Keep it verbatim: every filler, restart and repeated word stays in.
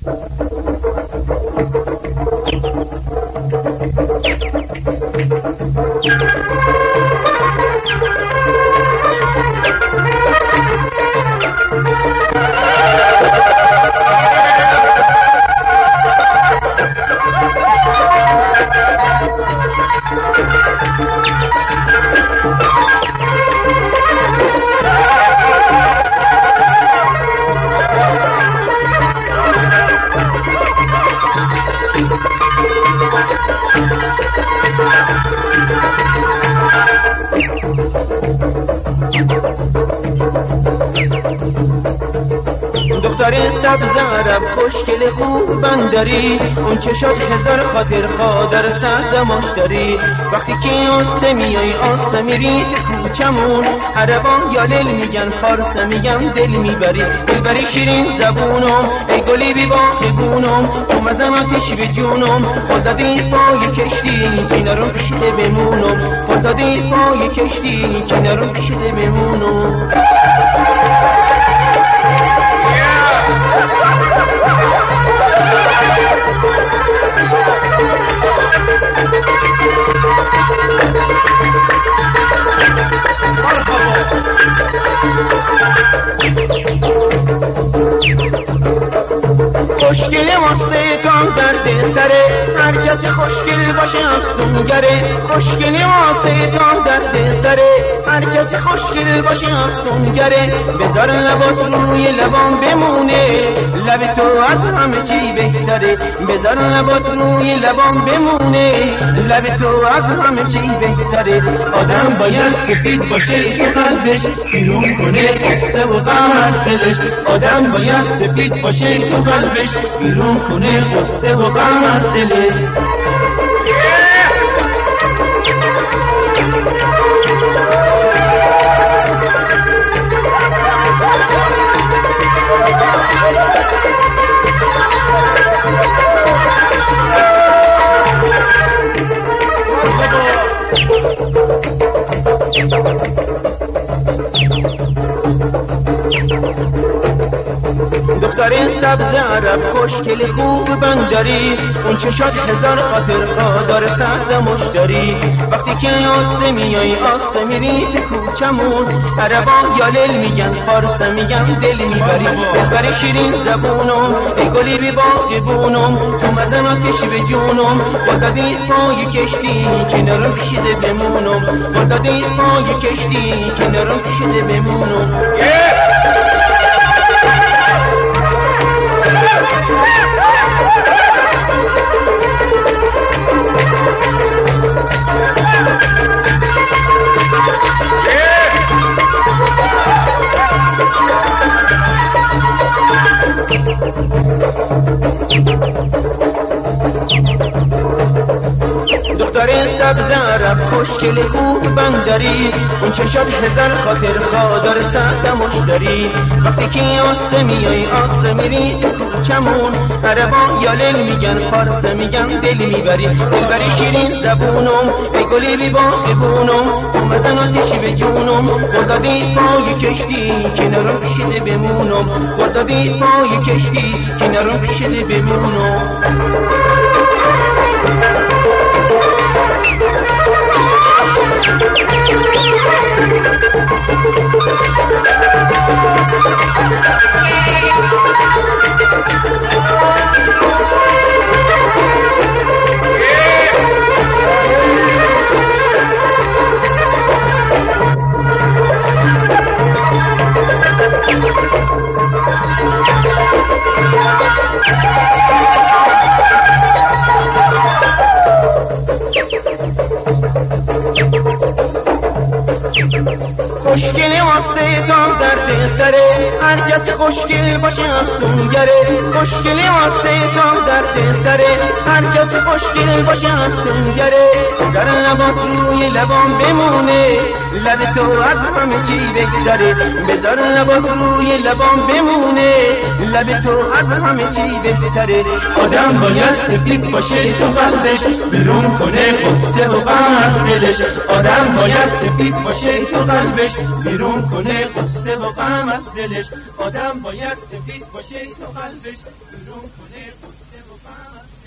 دختر سبز عرب خوشگل خوب بندری، اون چشات هزار خاطر خادر سردماش داری. وقتی که آسته میای آسته میری تو کوچمون، عربان یا لیل میگن فارسه میگن دل میبری. دلبری شیرین زبونم ای گلی بی باغبونم، تو مزن آتش به جونم. خدا دید پای کشتی کنارم کشیده بمونم، خدا دید پای کشتی کنارم کشیده بمونم. خوشگل واسه کام درد سره، هر کسی خوشگل باشه افسونگره. خوشگل واسه کام درد سره، هر کسی خوشگل باشه افسونگره. بذار لبات روی لبام بمونه، لب تو از همه چی بهتره. بذار لبات روی لبام بمونه، لب تو از همه چی بهتره. آدم باید سفید باشه تو قلبش، بیرون کنه قصه و غم از دلش. آدم باید سفید باشه تو قلبش، بیرون کنه قصه و غم از دلش. دختر سبز عرب خوشگل خوب بندری، اون چشات هزار خاطر خادر سرد مشتری. وقتی که آسته میای آسته میری تو کوچمون، عربا یا لیل میگن فارسه میگن دل میبری. دلبری شیرین زبونم ای گلی بی باغبونم، تو مزن آتش به جونم. خدا دید پای کشتی کنارم کشیده بمونم، خدا دید پای کشتی کنارم کشیده بمونم. دختر سبز عرب خوشگل خوب بندری، اون چشات هزار خاطر خادر سرد مشتری. وقتی که آسته میای آسته میری تو کوچمون، عربا یا لیل میگن فارسه میگن دل میبری. دلبری شیرین زبونم ای گلی بی باغبونم، تو مزن آتش به جونم. خدا دید پای کشتی کنارم کشیده بمونم، خدا دید پای کشتی کنارم کشیده بمونم. خوشگل واسه تا درد سره، هر کسی خوشگل باشه افسونگره. خوشگل واسه تا درد سره، هر کسی خوشگل باشه افسونگره. بذار لبات روی لبام بمونه، لب تو از همه چی بهتره. بذار لبات روی لبام بمونه، لب تو از همه چی بهتره. آدم باید سفید باشه تو قلبش، بیرون کنه قصه و غم از دلش. آدم باید سفید باشه تو قلبش، بیرون کنه قصه و غم از دلش. آدم باید سفید باشه تا قلبش برون کنه قصه و غم